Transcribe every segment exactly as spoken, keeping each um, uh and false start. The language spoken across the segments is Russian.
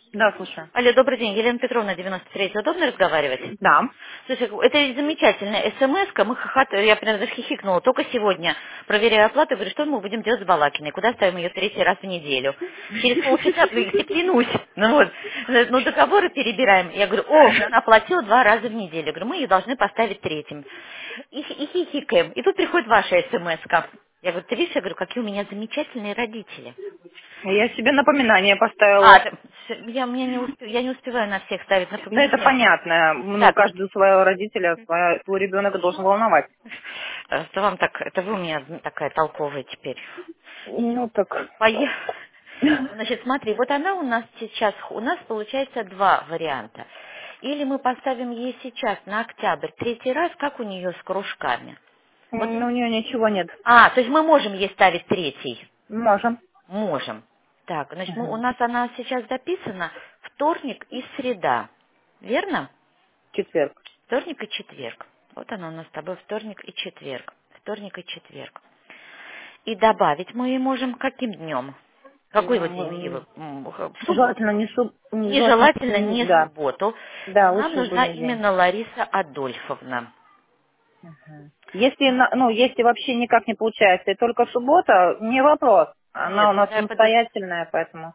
Да, слушаю. Алло, добрый день, Елена Петровна, девяносто три. Удобно разговаривать? Да. Слушай, это замечательная смс-ка, мы хохот... я прям даже хихикнула. Только сегодня, проверяя оплату, говорю, что мы будем делать с Балакиной, куда ставим ее третий раз в неделю. Через полчаса, ну, если клянусь, ну вот, ну, договоры перебираем. Я говорю, о, она платила два раза в неделю. Я говорю, мы ее должны поставить третьим. И, и хихикаем. И тут приходит ваша смс-ка. Я говорю, ты видишь, я говорю, какие у меня замечательные родители. Я себе напоминание А, поставила. это- я, мне не усп- я не успеваю на всех ставить Да, это напоминания. понятно. Ну, Так, вот, каждого своего родителя, своя- свой ребенок должен волновать. э, это вам так, это вы у меня такая толковая теперь. Ну, Все, так. поехали. Значит, смотри, вот она у нас сейчас, у нас получается два варианта. Или мы поставим ей сейчас на октябрь третий раз, как у нее с кружками. Вот, Ну, у нее ничего нет. а, то есть мы можем ей ставить третий. Можем. Можем. Так, значит, мы- у Мгм. нас она сейчас записана вторник и среда. Верно? Четверг. Вторник и четверг. Вот она у нас с тобой вторник и четверг. Вторник и четверг. И добавить мы ей можем каким днем? Какой вот день? М, Ива? М, х- В Желательно субботу. не суб... Желательно... Нежелательно м, не Да. субботу. Но Да, нам лучше в нужна будний день. именно Лариса Адольфовна. Мгм. Если, на- ну, если вообще никак не получается, и только суббота, не вопрос. Она Нет, у ну нас да, подожди. самостоятельная, поэтому...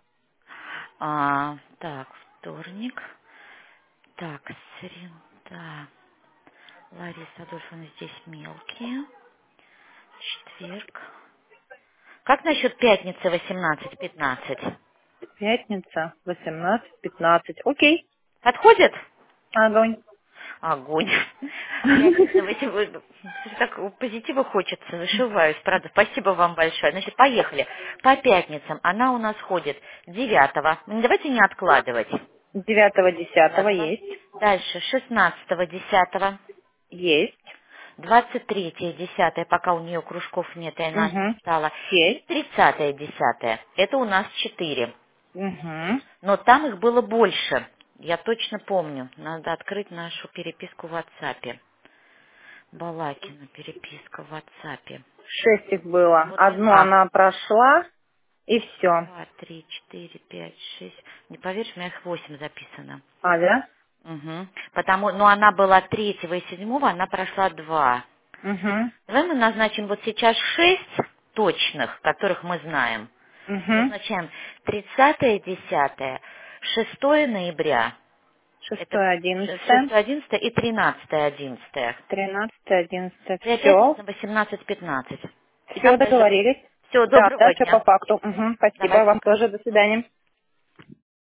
А, так, вторник. Так, среда. Лариса Адольфовна здесь мелкие. Четверг. Как насчет пятницы восемнадцать пятнадцать? Пятница, восемнадцать пятнадцать. Окей. Подходит? Огонь. Огонь. Пятница, восемь- так позитива хочется, зашиваюсь, правда. Спасибо вам большое. Значит, поехали. По пятницам она у нас ходит девятого. Давайте не откладывать. Девятого, десятого Девятого. есть. Дальше шестнадцатого, десятого. Есть. Двадцать третье, десятое, пока у нее кружков нет, и она не Угу. устала. И Есть. тридцатое, десятое. Это у нас четыре. Угу. Но там их было больше. Я точно помню. Надо открыть нашу переписку в WhatsApp. Балакина, переписка в WhatsApp. Шесть их было. Вот Одну а, она прошла, и все. два, три, четыре, пять, шесть. Не поверишь, у меня их восемь записано. А, да? Угу. Потому, ну, она была третьего и седьмого, она прошла два. Угу. Давай мы назначим вот сейчас шесть точных, которых мы знаем. Угу. Назначаем тридцатое, десятое, шестое ноября. Это Шестое, одиннадцатое. шестое, одиннадцатое и тринадцатое, одиннадцатое. Тринадцатое, одиннадцатое. Для Все. пятницы восемнадцать пятнадцать. И Все, там дальше. договорились. Всего Да, доброго дальше по дня. факту. Угу. Давай, Спасибо вам пока. тоже. До свидания.